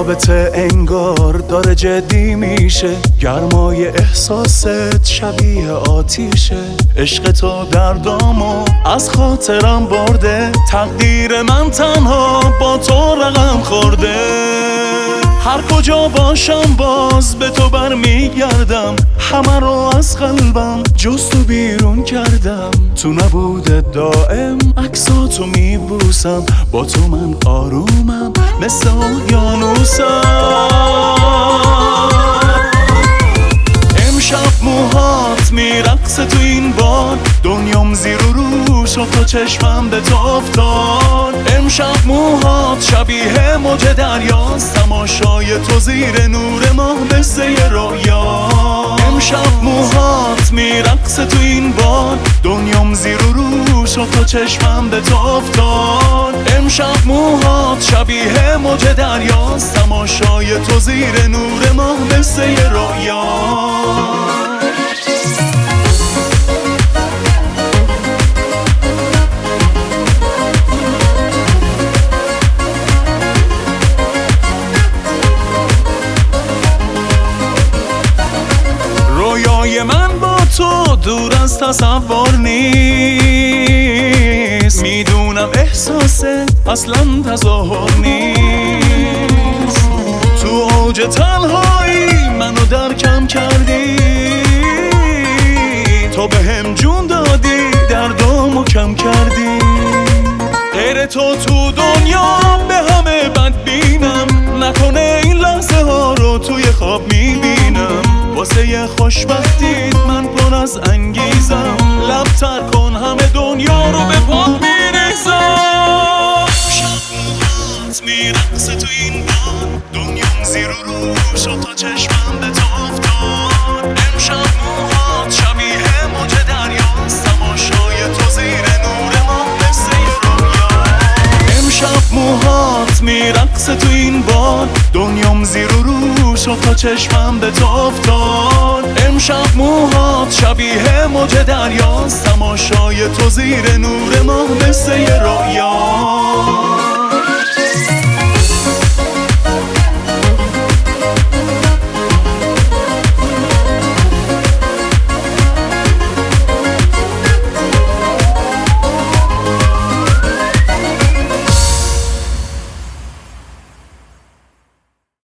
رابطه انگار داره جدی میشه، گرمای احساست شبیه آتیشه. عشق تو دردامو از خاطرم برده، تقدیر من تنها با تو رقم خورده. هر کجا باشم باز به تو برمیگردم، همه رو از قلبم جز تو بیرون کردم. تو نبوده دائم عکساتو میبوسم، با تو من آرومم مثل اقیانوسم. امشب موهات میرقصه تو این باد، دنیام زیر و رو شد تا چشمم به تو افتاد. امشب موهات شبیه موج دریاست، تماشای تو زیر نور ماه مثل یه رویا. امشب موهات میرقصه تو این باد، دنیام زیر و رو شد تا چشمم به تو افتاد. امشب موهات شبیه موج دریاست، تماشای تو زیر نور ماه مثل یه رویا. رویای من با تو دور از تصور نیست، میدونم احساست اصلا تظاهر نیست. تو اوج تنهایی منو درکم کردی، تو به هم جون دادی دردامو کم کردی. غیر تو دنیا به همه بد بینم، نکنه این لحظه ها رو توی خواب میبینم. واسه یه خوشبختیت من پر از انگیزم، لبتر کن همه دنیا رو به پات میریزم. شب موهات میرقصه تو این باد، دنیام زیر و رو شد تا چشمم به تو افتاد. امشب موهات شبیه موج دریاست، تماشای تو زیر نور ماه مثل یه رویا. امشب موهات میرقصه تو این باد، دنیام زیر و رو شد تا چشمم به تو افتاد. امشب موهات شبیه موج دریاست، تماشای تو زیر نور ماه مثل یه رویا.